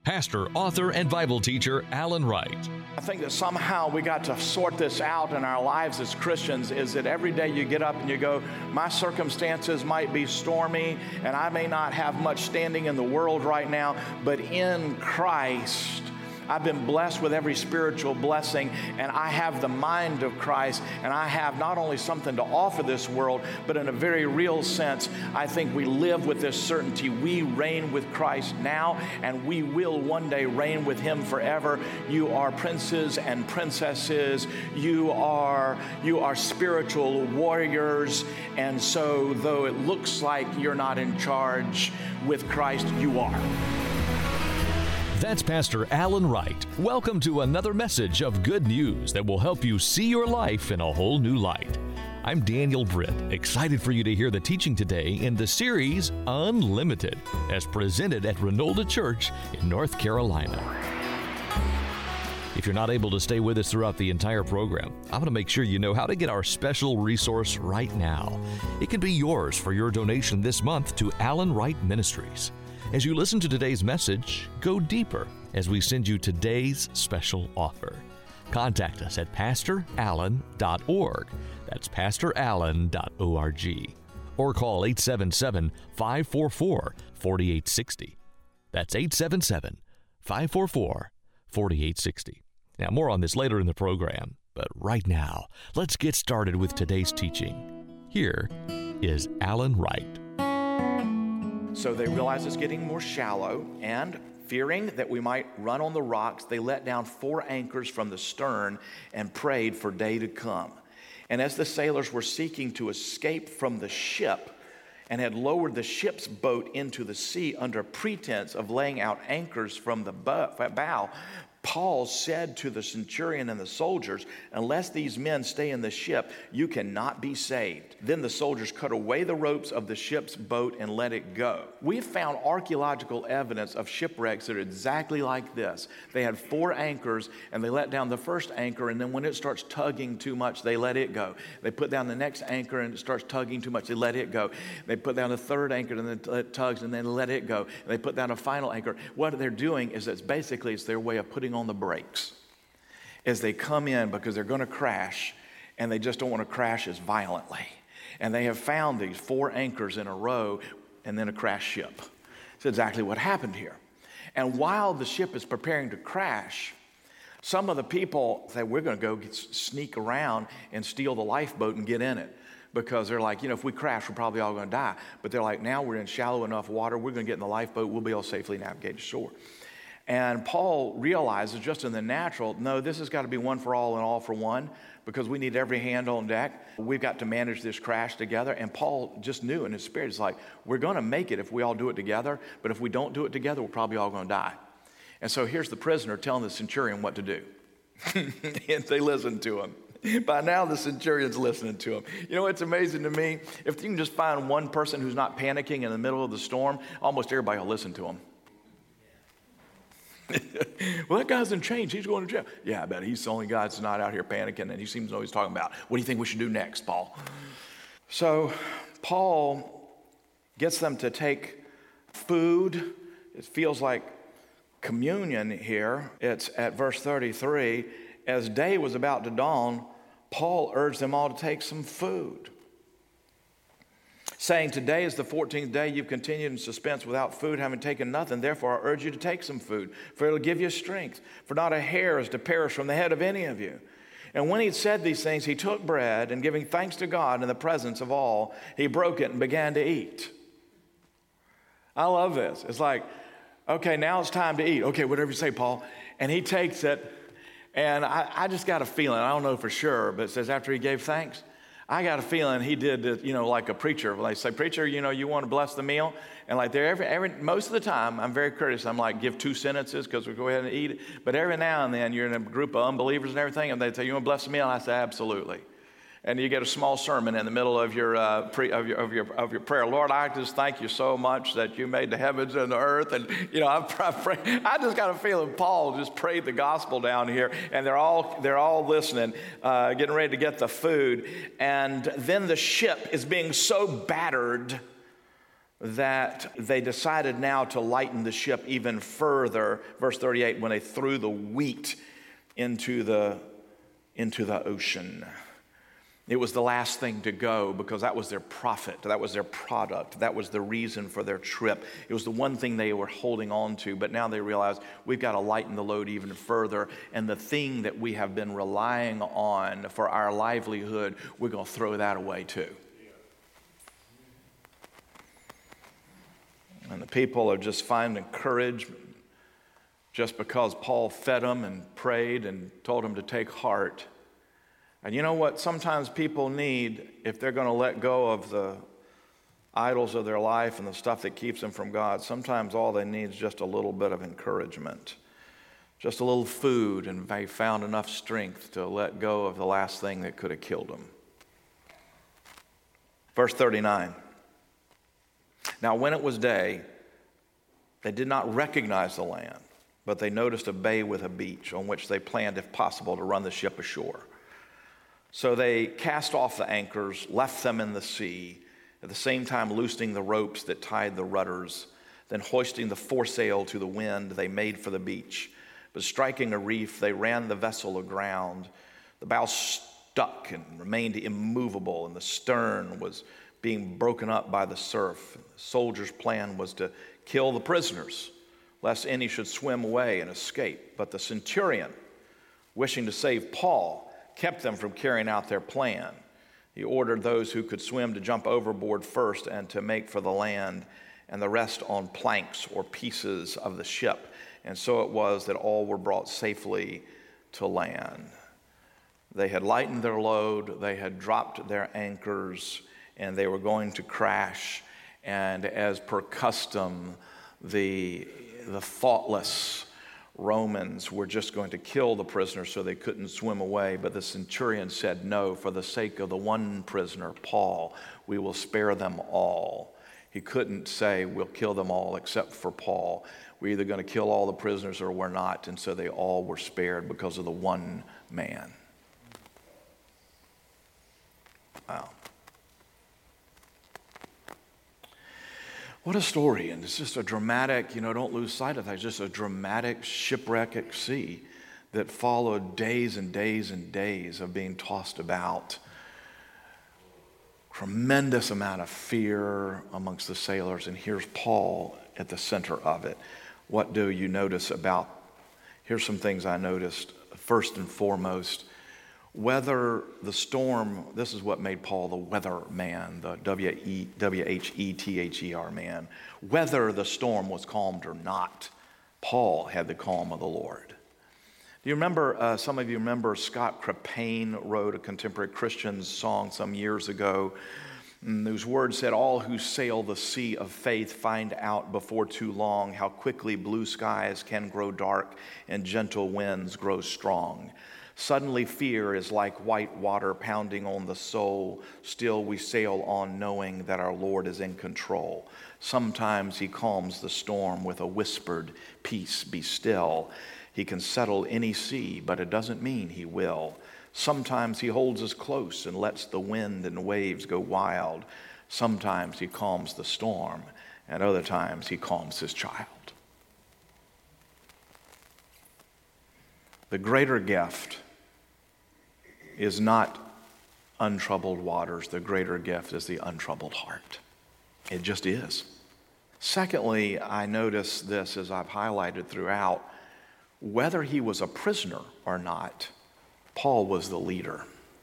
pastor, author, and Bible teacher Alan Wright. I think that somehow we got to sort this out in our lives as Christians, is that every day you get up and you go, my circumstances might be stormy and I may not have much standing in the world right now, but in Christ, I've been blessed with every spiritual blessing, and I have the mind of Christ, and I have not only something to offer this world, but in a very real sense, I think we live with this certainty. We reign with Christ now, and we will one day reign with Him forever. You are princes and princesses. You are spiritual warriors, and so though it looks like you're not in charge, with Christ you are. That's Pastor Alan Wright. Welcome to another message of good news that will help you see your life in a whole new light. I'm Daniel Britt, excited for you to hear the teaching today in the series Unlimited, as presented at Renolda Church in North Carolina. If you're not able to stay with us throughout the entire program, I want to make sure you know how to get our special resource right now. It can be yours for your donation this month to Alan Wright Ministries. As you listen to today's message, go deeper as we send you today's special offer. Contact us at pastorallen.org. That's pastorallen.org. Or call 877-544-4860. That's 877-544-4860. Now, more on this later in the program, but right now, let's get started with today's teaching. Here is Alan Wright. So they realized it's getting more shallow, and fearing that we might run on the rocks, they let down 4 anchors from the stern and prayed for day to come. And as the sailors were seeking to escape from the ship and had lowered the ship's boat into the sea under pretense of laying out anchors from the bow, Paul said to the centurion and the soldiers, unless these men stay in the ship, you cannot be saved. Then the soldiers cut away the ropes of the ship's boat and let it go. We found archaeological evidence of shipwrecks that are exactly like this. They had 4 anchors, and they let down the first anchor, and then when it starts tugging too much, they let it go. They put down the next anchor, and it starts tugging too much, they let it go. They put down the third anchor, and then it tugs, and then let it go. And they put down a final anchor. What they're doing is it's their way of putting on the brakes as they come in, because they're going to crash, and they just don't want to crash as violently. And they have found these 4 anchors in a row and then a crash ship. That's exactly what happened here. And while the ship is preparing to crash, some of the people say, we're going to go sneak around and steal the lifeboat and get in it. Because they're like, if we crash, we're probably all going to die. But they're like, now we're in shallow enough water, we're going to get in the lifeboat, we'll be able to safely navigate to shore. And Paul realizes just in the natural, no, this has got to be one for all and all for one, because we need every hand on deck. We've got to manage this crash together. And Paul just knew in his spirit, it's like, we're going to make it if we all do it together, but if we don't do it together, we're probably all going to die. And so here's the prisoner telling the centurion what to do. And they listen to him. By now, the centurion's listening to him. It's amazing to me. If you can just find one person who's not panicking in the middle of the storm, almost everybody will listen to him. Well, that guy's in chains. He's going to jail. Yeah, I bet he's the only guy that's not out here panicking, and he seems to know what he's talking about. What do you think we should do next, Paul? So Paul gets them to take food. It feels like communion here. It's at verse 33. As day was about to dawn, Paul urged them all to take some food, saying, today is the 14th day you've continued in suspense without food, having taken nothing. Therefore, I urge you to take some food, for it'll give you strength. For not a hair is to perish from the head of any of you. And when he'd said these things, he took bread, and giving thanks to God in the presence of all, he broke it and began to eat. I love this. It's like, okay, now it's time to eat. Okay, whatever you say, Paul. And he takes it, and I just got a feeling, I don't know for sure, but it says after he gave thanks, I got a feeling he did it, like a preacher. When they say, preacher, you want to bless the meal? And like most of the time, I'm very courteous. I'm like, give 2 sentences because we go ahead and eat it. But every now and then, you're in a group of unbelievers and everything, and they say, you want to bless the meal? And I say, absolutely. And you get a small sermon in the middle of your prayer. Lord, I just thank you so much that you made the heavens and the earth. And I just got a feeling Paul just prayed the gospel down here, and they're all listening, getting ready to get the food. And then the ship is being so battered that they decided now to lighten the ship even further. Verse 38, when they threw the wheat into the ocean. It was the last thing to go because that was their profit, that was their product, that was the reason for their trip. It was the one thing they were holding on to, but now they realize we've got to lighten the load even further, and the thing that we have been relying on for our livelihood, we're going to throw that away too. And the people are just finding courage just because Paul fed them and prayed and told them to take heart. And you know what sometimes people need if they're going to let go of the idols of their life and the stuff that keeps them from God? Sometimes all they need is just a little bit of encouragement, just a little food, and they found enough strength to let go of the last thing that could have killed them. Verse 39. Now when it was day, they did not recognize the land, but they noticed a bay with a beach on which they planned, if possible, to run the ship ashore. So they cast off the anchors, left them in the sea, at the same time loosening the ropes that tied the rudders. Then hoisting the foresail to the wind, they made for the beach. But striking a reef, they ran the vessel aground. The bow stuck and remained immovable, and the stern was being broken up by the surf. The soldiers' plan was to kill the prisoners, lest any should swim away and escape. But the centurion, wishing to save Paul, kept them from carrying out their plan. He ordered those who could swim to jump overboard first and to make for the land, and the rest on planks or pieces of the ship. And so it was that all were brought safely to land. They had lightened their load, they had dropped their anchors, and they were going to crash. And as per custom, the thoughtless Romans were just going to kill the prisoners so they couldn't swim away. But the centurion said, no, for the sake of the one prisoner, Paul, we will spare them all. He couldn't say, we'll kill them all except for Paul. We're either going to kill all the prisoners or we're not. And so they all were spared because of the one man. Wow. What a story. And it's just a dramatic, don't lose sight of that. It's just a dramatic shipwreck at sea that followed days and days and days of being tossed about. Tremendous amount of fear amongst the sailors. And here's Paul at the center of it. What do you notice about? Here's some things I noticed. First and foremost, whether the storm, this is what made Paul the weather man, the W-H-E-T-H-E-R man. Whether the storm was calmed or not, Paul had the calm of the Lord. Do you remember, some of you remember Scott Crepane wrote a contemporary Christian song some years ago, whose words said, all who sail the sea of faith find out before too long how quickly blue skies can grow dark and gentle winds grow strong. Suddenly fear is like white water pounding on the soul. Still we sail on knowing that our Lord is in control. Sometimes he calms the storm with a whispered, peace, be still. He can settle any sea, but it doesn't mean he will. Sometimes he holds us close and lets the wind and waves go wild. Sometimes he calms the storm, and other times he calms his child. The greater gift is not untroubled waters. The greater gift is the untroubled heart. It just is. Secondly, I notice this as I've highlighted throughout, whether he was a prisoner or not, Paul was the leader.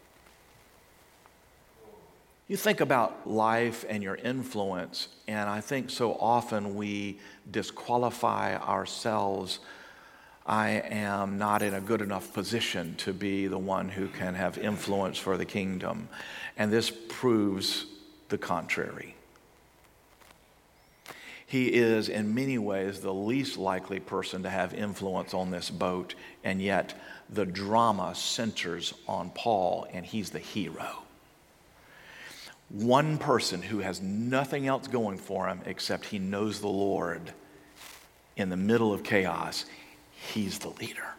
You think about life and your influence, and I think so often we disqualify ourselves. I am not in a good enough position to be the one who can have influence for the kingdom. And this proves the contrary. He is in many ways the least likely person to have influence on this boat, and yet the drama centers on Paul, and he's the hero. One person who has nothing else going for him except he knows the Lord in the middle of chaos. He's the leader.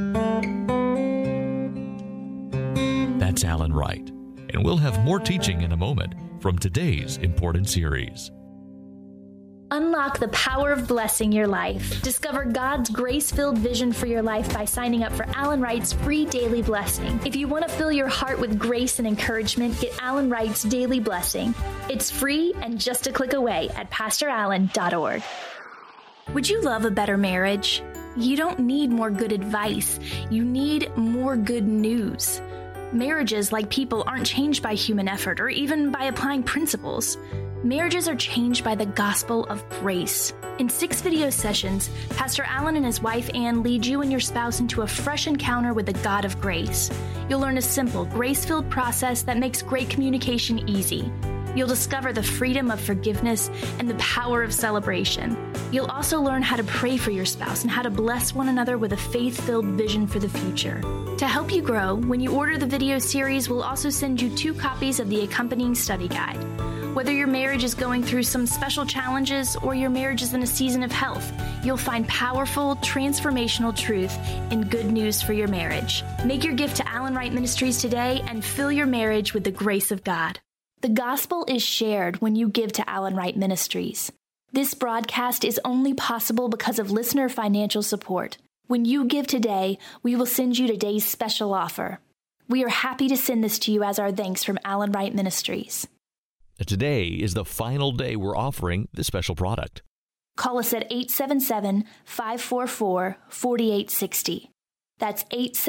That's Alan Wright. And we'll have more teaching in a moment from today's important series. Unlock the power of blessing your life. Discover God's grace-filled vision for your life by signing up for Alan Wright's free daily blessing. If you want to fill your heart with grace and encouragement, get Alan Wright's daily blessing. It's free and just a click away at PastorAlan.org. Would you love a better marriage? You don't need more good advice. You need more good news. Marriages, like people, aren't changed by human effort or even by applying principles. Marriages are changed by the gospel of grace. In 6 video sessions, Pastor Alan and his wife Ann lead you and your spouse into a fresh encounter with the God of grace. You'll learn a simple, grace-filled process that makes great communication easy. You'll discover the freedom of forgiveness and the power of celebration. You'll also learn how to pray for your spouse and how to bless one another with a faith-filled vision for the future. To help you grow, when you order the video series, we'll also send you 2 copies of the accompanying study guide. Whether your marriage is going through some special challenges or your marriage is in a season of health, you'll find powerful, transformational truth and good news for your marriage. Make your gift to Alan Wright Ministries today and fill your marriage with the grace of God. The gospel is shared when you give to Alan Wright Ministries. This broadcast is only possible because of listener financial support. When you give today, we will send you today's special offer. We are happy to send this to you as our thanks from Alan Wright Ministries. Today is the final day we're offering this special product. Call us at 877-544-4860. That's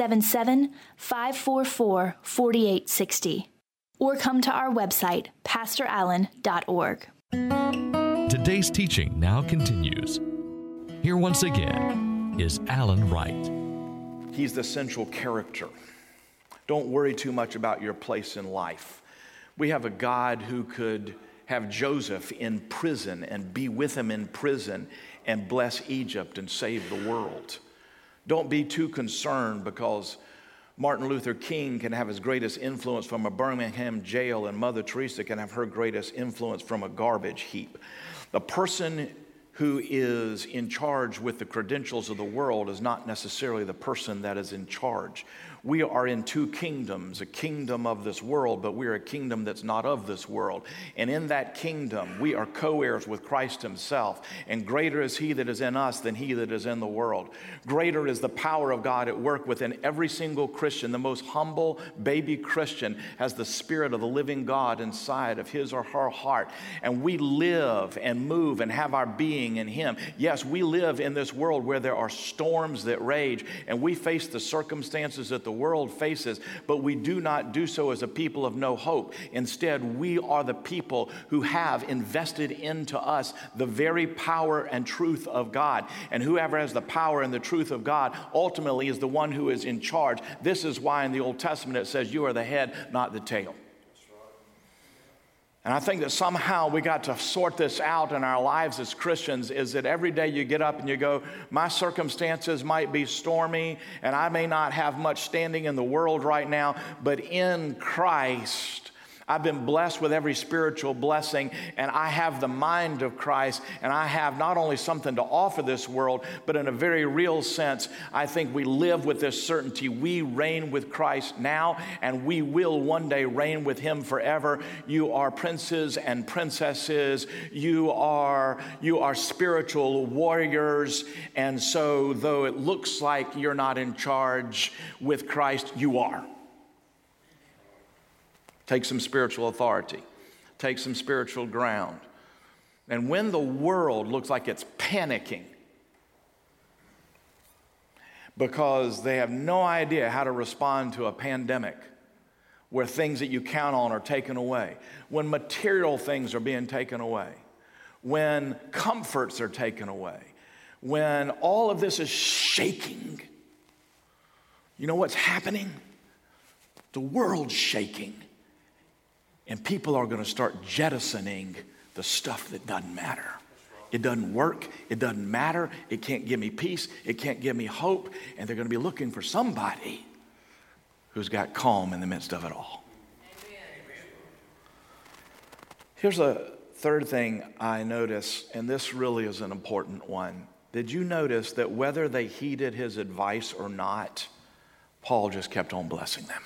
877-544-4860. Or come to our website, PastorAlan.org. Today's teaching now continues. Here once again is Alan Wright. He's the central character. Don't worry too much about your place in life. We have a God who could have Joseph in prison and be with him in prison and bless Egypt and save the world. Don't be too concerned because Martin Luther King can have his greatest influence from a Birmingham jail, and Mother Teresa can have her greatest influence from a garbage heap. The person who is in charge with the credentials of the world is not necessarily the person that is in charge. We are in 2 kingdoms, a kingdom of this world, but we're a kingdom that's not of this world. And in that kingdom, we are co-heirs with Christ himself. And greater is he that is in us than he that is in the world. Greater is the power of God at work within every single Christian. The most humble baby Christian has the Spirit of the living God inside of his or her heart. And we live and move and have our being in him. Yes, we live in this world where there are storms that rage, and we face the circumstances that the world faces, but we do not do so as a people of no hope. Instead, we are the people who have invested into us the very power and truth of God. And whoever has the power and the truth of God ultimately is the one who is in charge. This is why in the Old Testament it says you are the head, not the tail. And I think that somehow we got to sort this out in our lives as Christians, is that every day you get up and you go, my circumstances might be stormy and I may not have much standing in the world right now, but in Christ, I've been blessed with every spiritual blessing, and I have the mind of Christ, and I have not only something to offer this world, but in a very real sense, I think we live with this certainty. We reign with Christ now, and we will one day reign with him forever. You are princes and princesses. You are spiritual warriors, and so though it looks like you're not in charge with Christ, you are. Take some spiritual authority. Take some spiritual ground. And when the world looks like it's panicking because they have no idea how to respond to a pandemic where things that you count on are taken away, when material things are being taken away, when comforts are taken away, when all of this is shaking, you know what's happening? The world's shaking. And people are going to start jettisoning the stuff that doesn't matter. It doesn't work. It doesn't matter. It can't give me peace. It can't give me hope. And they're going to be looking for somebody who's got calm in the midst of it all. Here's a third thing I notice, and this really is an important one. Did you notice that whether they heeded his advice or not, Paul just kept on blessing them?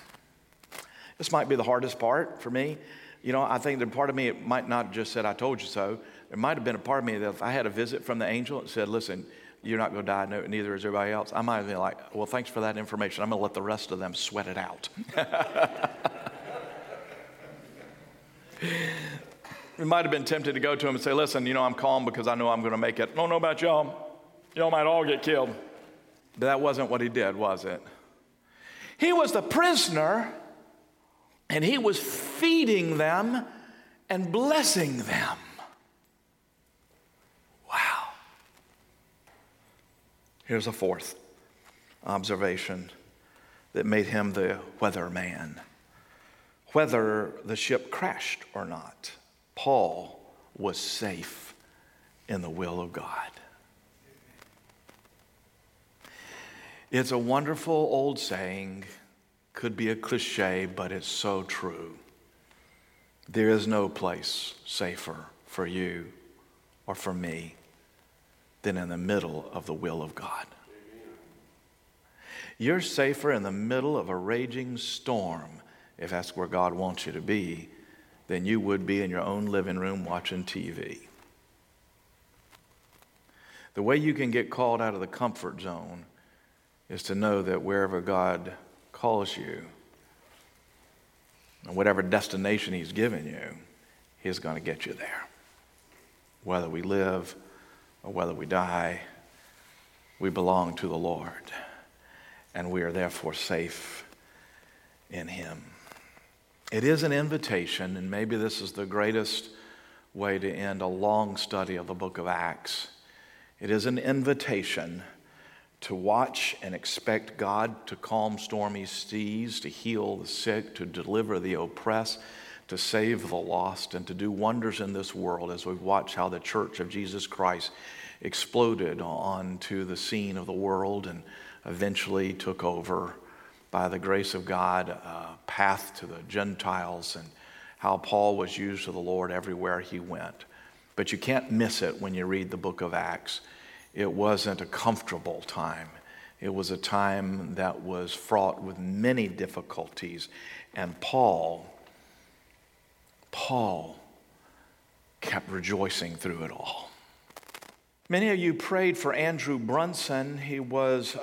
This might be the hardest part for me. You know, I think that part of me, it might not just said, I told you so. There might have been a part of me that if I had a visit from the angel that said, listen, you're not going to die, no, neither is everybody else, I might have been like, well, thanks for that information. I'm going to let the rest of them sweat it out. We might have been tempted to go to him and say, listen, I'm calm because I know I'm going to make it. I don't know about y'all. Y'all might all get killed. But that wasn't what he did, was it? He was the prisoner, and he was feeding them and blessing them. Wow. Here's a fourth observation that made him the weatherman. Whether the ship crashed or not, Paul was safe in the will of God. It's a wonderful old saying, could be a cliche, but it's so true. There is no place safer for you or for me than in the middle of the will of God. You're safer in the middle of a raging storm, if that's where God wants you to be, than you would be in your own living room watching TV. The way you can get called out of the comfort zone is to know that wherever God calls you, and whatever destination he's given you, he's going to get you there. Whether we live or whether we die, we belong to the Lord, and we are therefore safe in him. It is an invitation, and maybe this is the greatest way to end a long study of the book of Acts. It is an invitation to watch and expect God to calm stormy seas, to heal the sick, to deliver the oppressed, to save the lost, and to do wonders in this world as we watch how the Church of Jesus Christ exploded onto the scene of the world and eventually took over, by the grace of God, a path to the Gentiles, and how Paul was used of the Lord everywhere he went. But you can't miss it when you read the book of Acts. It wasn't a comfortable time. It was a time that was fraught with many difficulties. And Paul kept rejoicing through it all. Many of you prayed for Andrew Brunson. He is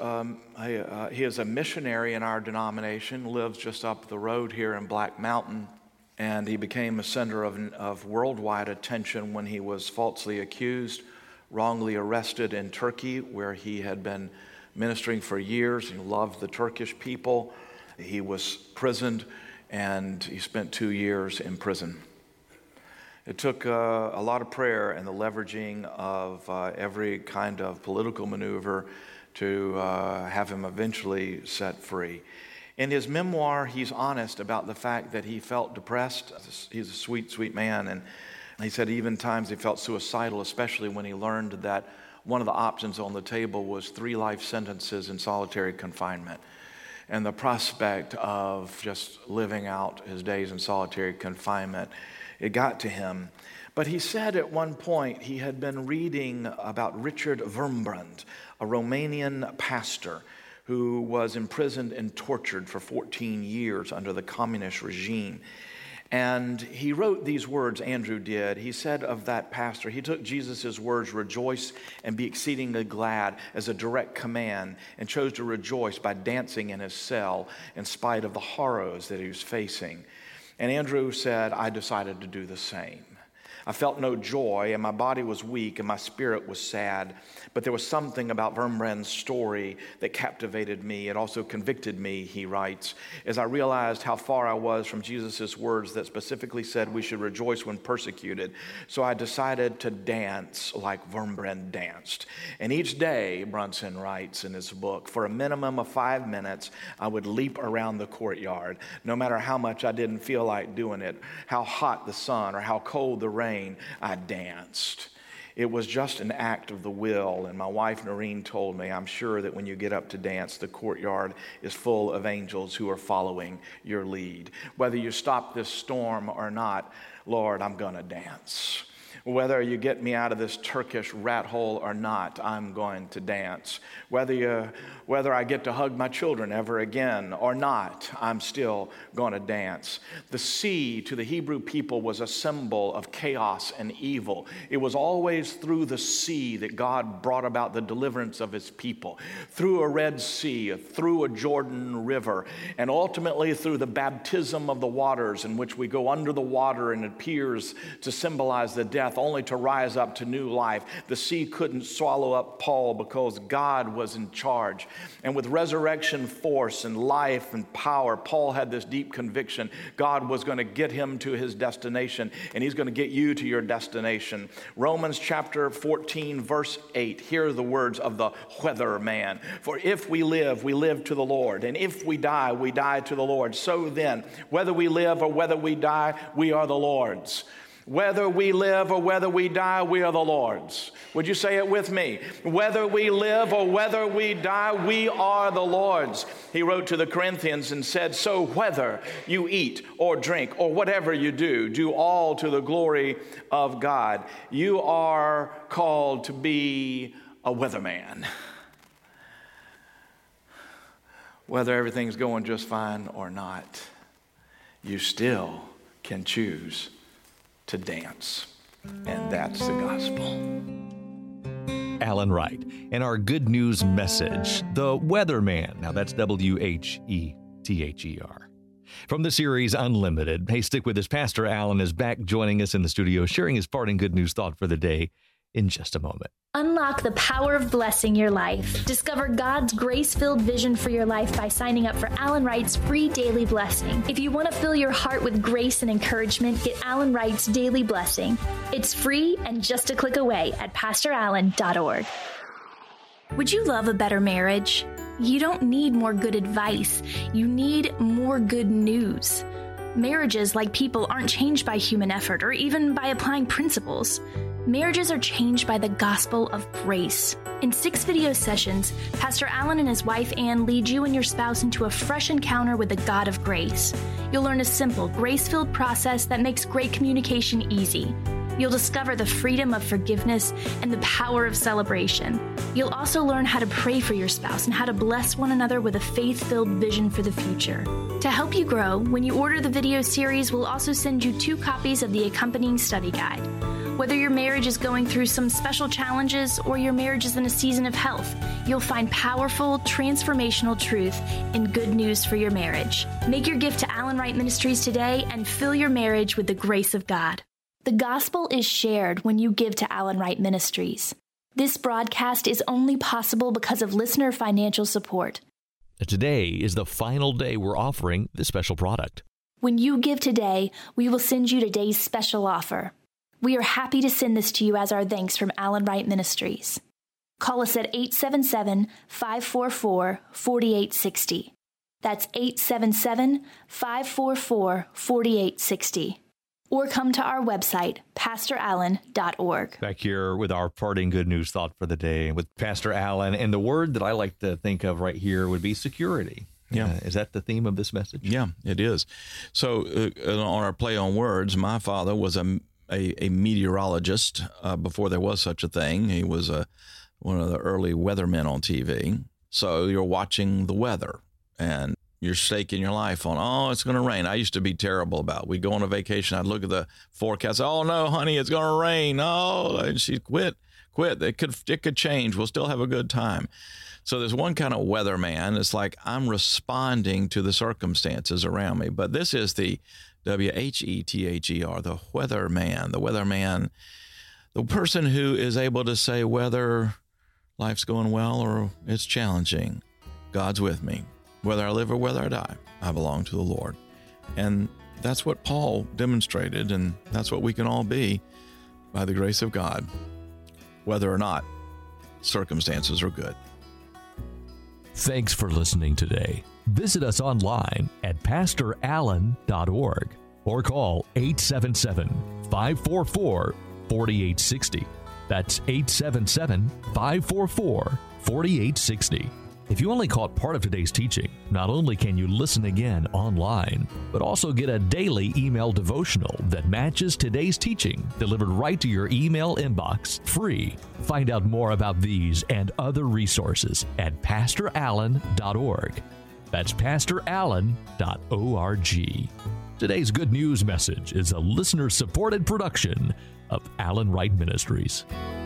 a missionary in our denomination, lives just up the road here in Black Mountain. And he became a center of worldwide attention when he was falsely accused, wrongly arrested in Turkey, where he had been ministering for years. He loved the Turkish people. He was imprisoned, and he spent 2 years in prison. It took a lot of prayer and the leveraging of every kind of political maneuver to have him eventually set free. In his memoir, he's honest about the fact that he felt depressed. He's a sweet, sweet man, and he said even times he felt suicidal, especially when he learned that one of the options on the table was 3 life sentences in solitary confinement. And the prospect of just living out his days in solitary confinement, it got to him. But he said at one point he had been reading about Richard Wurmbrand, a Romanian pastor who was imprisoned and tortured for 14 years under the communist regime. And he wrote these words, Andrew did. He said of that pastor, he took Jesus' words, rejoice and be exceedingly glad, as a direct command, and chose to rejoice by dancing in his cell in spite of the horrors that he was facing. And Andrew said, I decided to do the same. I felt no joy, and my body was weak, and my spirit was sad. But there was something about Wurmbrand's story that captivated me. It also convicted me, he writes, as I realized how far I was from Jesus' words that specifically said we should rejoice when persecuted. So I decided to dance like Wurmbrand danced. And each day, Brunson writes in his book, for a minimum of 5 minutes, I would leap around the courtyard, no matter how much I didn't feel like doing it, how hot the sun or how cold the rain, I danced. It was just an act of the will, and my wife Noreen told me, I'm sure that when you get up to dance, the courtyard is full of angels who are following your lead. Whether you stop this storm or not, Lord, I'm going to dance. Whether you get me out of this Turkish rat hole or not, I'm going to dance. Whether I get to hug my children ever again or not, I'm still going to dance. The sea to the Hebrew people was a symbol of chaos and evil. It was always through the sea that God brought about the deliverance of his people. Through a Red Sea, through a Jordan River, and ultimately through the baptism of the waters, in which we go under the water and it appears to symbolize the death, only to rise up to new life. The sea couldn't swallow up Paul because God was in charge. And with resurrection force and life and power, Paul had this deep conviction God was going to get him to his destination, and he's going to get you to your destination. Romans chapter 14, verse 8. Here are the words of the weatherman. For if we live to the Lord, and if we die to the Lord. So then, whether we live or whether we die, we are the Lord's. Whether we live or whether we die, we are the Lord's. Would you say it with me? Whether we live or whether we die, we are the Lord's. He wrote to the Corinthians and said, so whether you eat or drink or whatever you do all to the glory of God. You are called to be a weatherman. Whether everything's going just fine or not, you still can choose to dance. And that's the gospel. Alan Wright and our good news message, The Weatherman. Now that's Whether. From the series Unlimited. Hey, stick with us. Pastor Alan is back joining us in the studio, sharing his parting good news thought for the day in just a moment. Unlock the power of blessing your life. Discover God's grace-filled vision for your life by signing up for Alan Wright's free daily blessing. If you want to fill your heart with grace and encouragement, get Alan Wright's daily blessing. It's free and just a click away at PastorAlan.org. Would you love a better marriage? You don't need more good advice. You need more good news. Marriages, like people, aren't changed by human effort or even by applying principles. Marriages are changed by the gospel of grace. In 6 video sessions, Pastor Alan and his wife Ann lead you and your spouse into a fresh encounter with the God of grace. You'll learn a simple, grace-filled process that makes great communication easy. You'll discover the freedom of forgiveness and the power of celebration. You'll also learn how to pray for your spouse and how to bless one another with a faith-filled vision for the future. To help you grow, when you order the video series, we'll also send you 2 copies of the accompanying study guide. Whether your marriage is going through some special challenges or your marriage is in a season of health, you'll find powerful, transformational truth and good news for your marriage. Make your gift to Alan Wright Ministries today and fill your marriage with the grace of God. The gospel is shared when you give to Alan Wright Ministries. This broadcast is only possible because of listener financial support. Today is the final day we're offering this special product. When you give today, we will send you today's special offer. We are happy to send this to you as our thanks from Alan Wright Ministries. Call us at 877-544-4860. That's 877-544-4860. Or come to our website, PastorAlan.org. Back here with our parting good news thought for the day with Pastor Alan. And the word that I like to think of right here would be security. Yeah. Is that the theme of this message? Yeah, it is. So on our play on words, my father was a meteorologist before there was such a thing. He was one of the early weathermen on TV. So you're watching the weather and you're staking your life on, it's going to rain. I used to be terrible about it. We'd go on a vacation. I'd look at the forecast. Oh, no, honey, it's going to rain. Oh, and she'd quit. It could change. We'll still have a good time. So there's one kind of weatherman. It's like I'm responding to the circumstances around me. But this is the WHETHER, the weatherman, the person who is able to say whether life's going well or it's challenging, God's with me. Whether I live or whether I die, I belong to the Lord. And that's what Paul demonstrated, and that's what we can all be by the grace of God, whether or not circumstances are good. Thanks for listening today. Visit us online at PastorAlan.org or call 877-544-4860. That's 877-544-4860. If you only caught part of today's teaching, not only can you listen again online, but also get a daily email devotional that matches today's teaching delivered right to your email inbox, free. Find out more about these and other resources at pastorallen.org. That's pastorallen.org. Today's good news message is a listener-supported production of Allen Wright Ministries.